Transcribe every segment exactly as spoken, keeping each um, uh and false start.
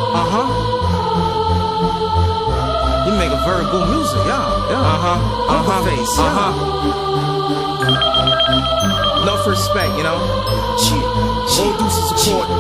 Uh-huh. You make a very good music, yeah, yeah. Uh-huh, uh-huh, face, yeah. Uh-huh. Enough respect, you know. Cheer, all due support.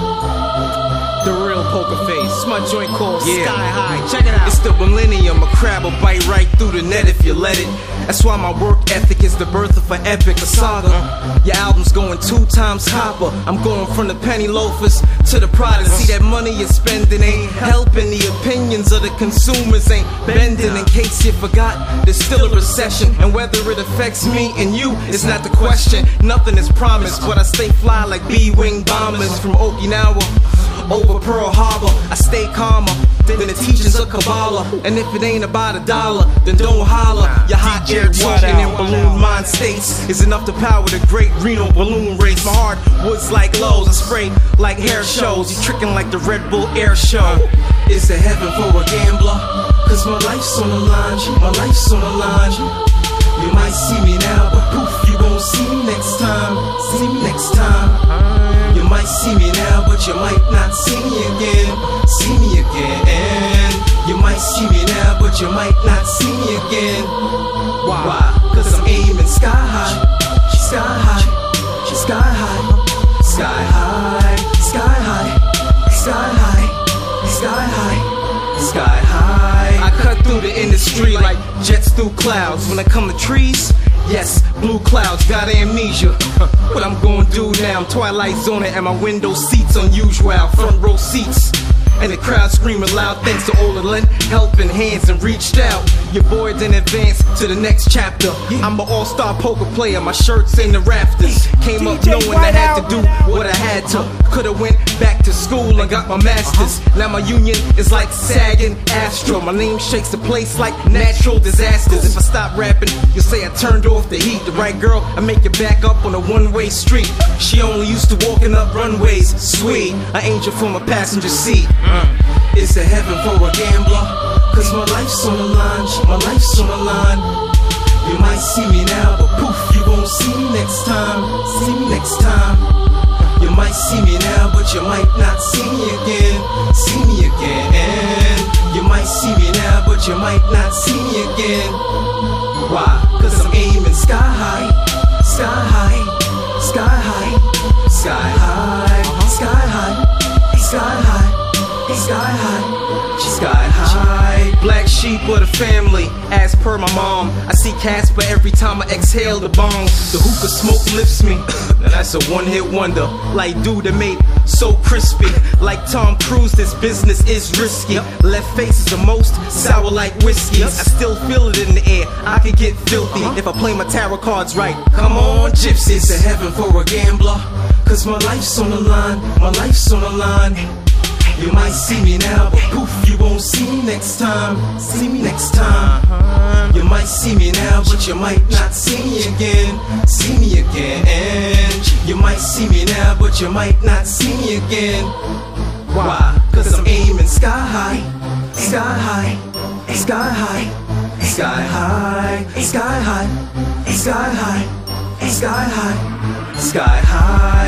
The real Poker Face. It's my joint called yeah. Sky High. Check it out. It's the millennium. A crab will bite right through the net if you let it. That's why my work ethic is the birth of an epic, a saga. Your album's going two times hopper. I'm going from the penny loafers to the product. See that money you're spending ain't helping. The opinions of the consumers ain't bending. In case you forgot, there's still a recession, and whether it affects me and you is not the question. Nothing is promised, but I stay fly like B-wing bombers from Okinawa over Pearl Harbor. I stay calmer than the teachings of Kabbalah. And if it ain't about a dollar, then don't holler. Your hot air talking in balloon mind states is enough to power the great Reno balloon race. My heart was like lows, I spray like hair shows. You tricking like the Red Bull Air Show. Is there heaven for a gambler? Cause my life's on the line, my life's on the line. You might see me now, but poof, you won't see me next time. See me next time. You might see me now, but you might not see me again. See me again. You might see me now, but you might not see me again. Why? Why? Cause I'm aiming sky high. Sky high. Sky high. Sky high. Sky high. Sky high. Sky high. Sky high. I cut through the industry like jets through clouds. When I come to trees, yes, blue clouds, got amnesia. What I'm gonna do now, I'm Twilight Zone and my window seats unusual. Front row seats, and the crowd screaming loud. Thanks to all the lent helping hands and reached out. Your boy didn't advance to the next chapter. I'm an all-star poker player, my shirt's in the rafters. Came up knowing I had to do what I had to. Could've went back to school and got my masters. Now my union is like sagging Astro. My name shakes the place like natural disasters. If I stop rapping, you'll say I turned off the heat. The right girl, I make it back up on a one-way street. She only used to walking up runways. Sweet, an angel from a passenger seat. Mm. Is there heaven for a gambler? Cause my life's on the line, my life's on the line. You might see me now, but poof, you won't see me next time. See me next time. You might see me now, but you might not see me again. See me again. You might see me now, but you might not see me again. Why? Cause I'm aiming sky high. Sky high. Sky high. Sky high. Sky high. Sky high. Sky high, sky high. Black sheep of the family, as per my mom. I see Casper every time I exhale the bong. The hookah smoke lifts me. Now that's a one-hit wonder. Like dude that made so crispy. Like Tom Cruise, this business is risky. Left face is the most sour like whiskey. I still feel it in the air. I could get filthy if I play my tarot cards right. Come on, gypsies. Is there heaven for a gambler? Cause my life's on the line. My life's on the line. You might see me now, but poof, you won't see me next time. See me next time. You might see me now, but you might not see me again. See me again. You might see me now, but you might not see me again. Why? Cause I'm aiming sky high. Sky high. Sky high. Sky high. Sky high. Sky high. Sky high. Sky high.